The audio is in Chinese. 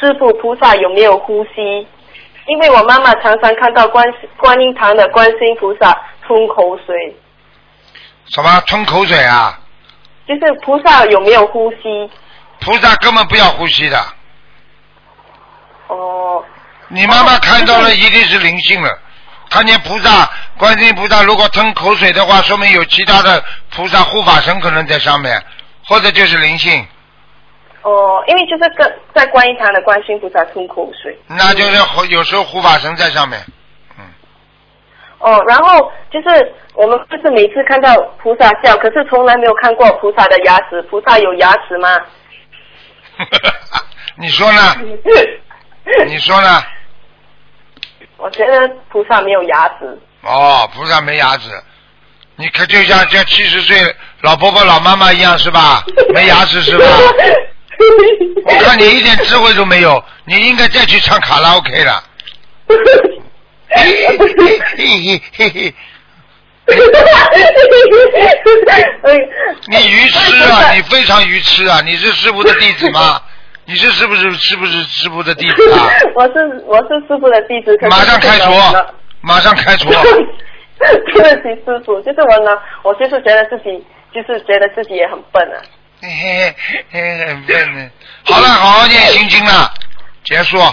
师父菩萨有没有呼吸？因为我妈妈常常看到观音堂的观世音菩萨吞口水。 什么吞口水啊？ 就是菩萨有没有呼吸？ 菩萨根本不要呼吸的。 哦。 你妈妈看到了一定是灵性了，看见菩萨观世音菩萨如果吞口水的话，说明有其他的菩萨护法神可能在上面，或者就是灵性。 哦，因为就是在观音堂的观世音菩萨吞口水。 那就是有时候护法神在上面。 哦，然后就是我们不是每次看到菩萨笑，可是从来没有看过菩萨的牙齿。菩萨有牙齿吗？ 你说呢？你说呢？ 我觉得菩萨没有牙齿。 哦，菩萨没牙齿，你可就像70岁老婆婆老妈妈一样是吧？没牙齿是吧？我看你一点智慧都没有，你应该再去唱卡拉 OK 了。你愚痴啊！你非常愚痴啊！你是师父的弟子吗？你是不是师父的弟子啊？ 我是师父的弟子。 马上开除！马上开除！ 对不起师父，就是我呢，我就是觉得自己也很笨啊。 很笨呢。好了，好好念心经了，结束。